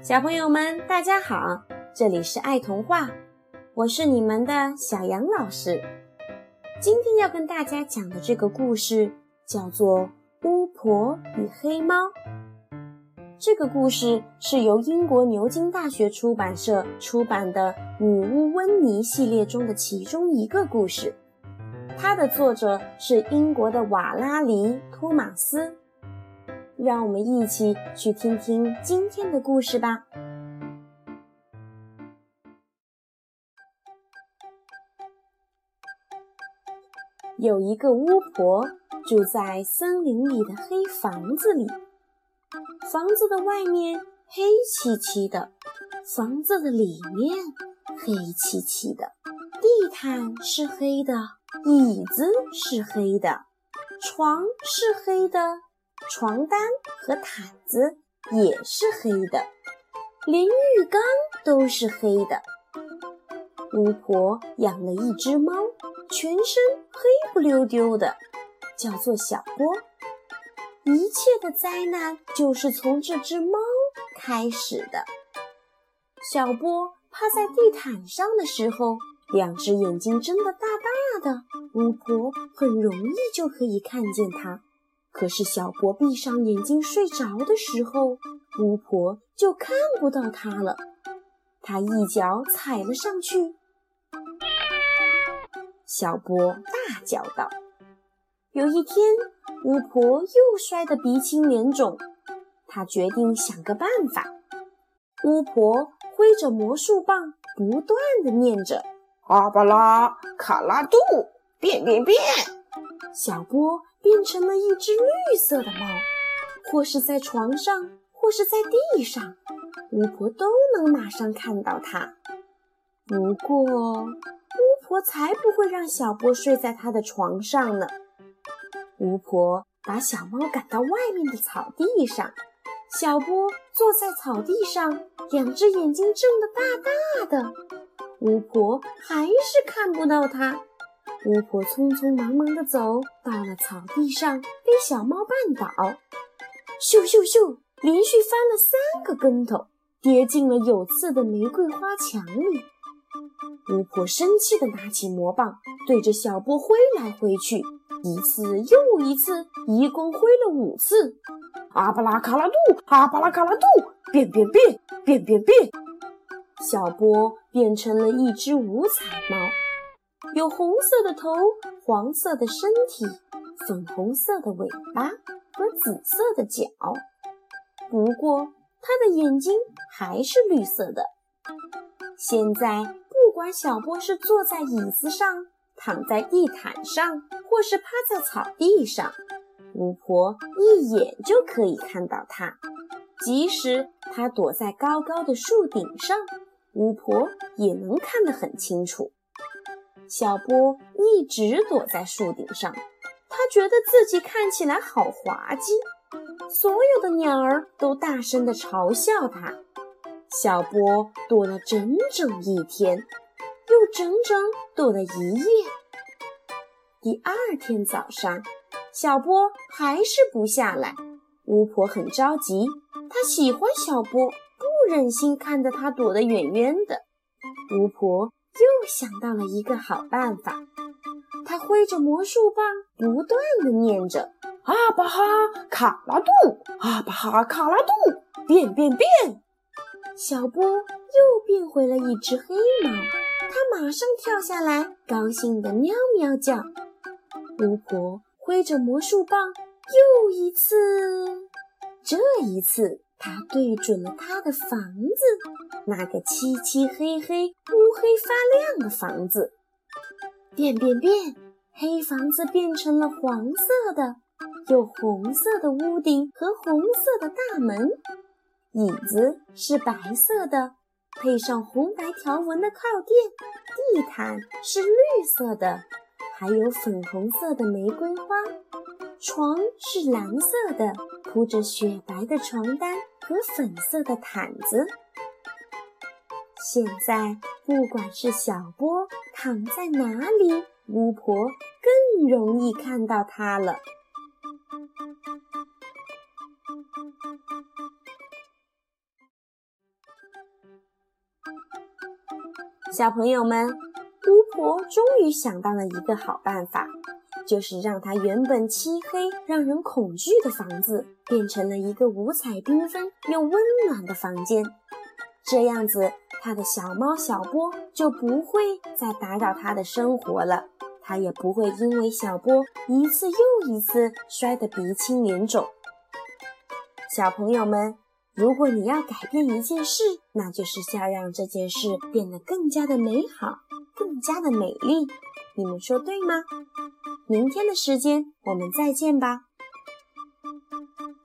小朋友们大家好，这里是爱童话，我是你们的小杨老师。今天要跟大家讲的这个故事叫做巫婆与黑猫。这个故事是由英国牛津大学出版社出版的女巫温妮系列中的其中一个故事，它的作者是英国的瓦拉里·托马斯。让我们一起去听听今天的故事吧。有一个巫婆住在森林里的黑房子里，房子的外面黑漆漆的，房子的里面黑漆漆的，地毯是黑的，椅子是黑的，床是黑的，床单和毯子也是黑的，连浴缸都是黑的。巫婆养了一只猫，全身黑不溜丢的，叫做小波。一切的灾难就是从这只猫开始的。小波趴在地毯上的时候，两只眼睛睁得大大的，巫婆很容易就可以看见它。可是小波闭上眼睛睡着的时候，巫婆就看不到它了。她一脚踩了上去，小波大叫道。有一天，巫婆又摔得鼻青脸肿，她决定想个办法。巫婆挥着魔术棒，不断地念着阿巴拉卡拉杜变变变。 小波变成了一只绿色的猫，或是在床上，或是在地上，巫婆都能马上看到它。不过，巫婆才不会让小波睡在她的床上呢。巫婆把小猫赶到外面的草地上，小波坐在草地上，两只眼睛睁得大大的，巫婆还是看不到它。巫婆匆匆忙忙地走到了草地上，被小猫绊倒，咻咻咻，连续翻了3个跟头，跌进了有刺的玫瑰花墙里。巫婆生气地拿起魔棒，对着小波挥来挥去，一次又一次，一共挥了5次。 阿巴拉卡拉杜，阿巴拉卡拉杜，变变变，变变变。 小波变成了一只五彩猫，有红色的头，黄色的身体，粉红色的尾巴和紫色的脚。不过，它的眼睛还是绿色的。现在，不管小波是坐在椅子上，躺在地毯上，或是趴在草地上，巫婆一眼就可以看到它。即使它躲在高高的树顶上，巫婆也能看得很清楚。小波一直躲在树顶上，他觉得自己看起来好滑稽，所有的鸟儿都大声地嘲笑他。小波躲了整整一天，又整整躲了1夜。第2天早上，小波还是不下来，巫婆很着急，她喜欢小波，不忍心看着他躲得远远的。巫婆又想到了一个好办法，她挥着魔术棒，不断地念着阿巴哈卡拉杜，阿巴哈卡拉杜，变变变。 小波又变回了一只黑猫，它马上跳下来，高兴地喵喵叫。巫婆挥着魔术棒，又一次，这一次她对准了她的房子，那个漆漆黑黑、乌黑发亮的房子。变变变，黑房子变成了黄色的，有红色的屋顶和红色的大门。椅子是白色的，配上红白条纹的靠垫，地毯是绿色的，还有粉红色的玫瑰花。床是蓝色的，铺着雪白的床单和粉色的毯子。现在，不管是小波躺在哪里，巫婆更容易看到它了。 小朋友们，巫婆终于想到了一个好办法，就是让她原本漆黑让人恐惧的房子变成了一个五彩缤纷又温暖的房间。这样子，她的小猫小波就不会再打扰她的生活了，她也不会因为小波一次又一次摔得鼻青脸肿。小朋友们，如果你要改变一件事，那就是要让这件事变得更加的美好，更加的美丽。你们说对吗？明天的时间我们再见吧。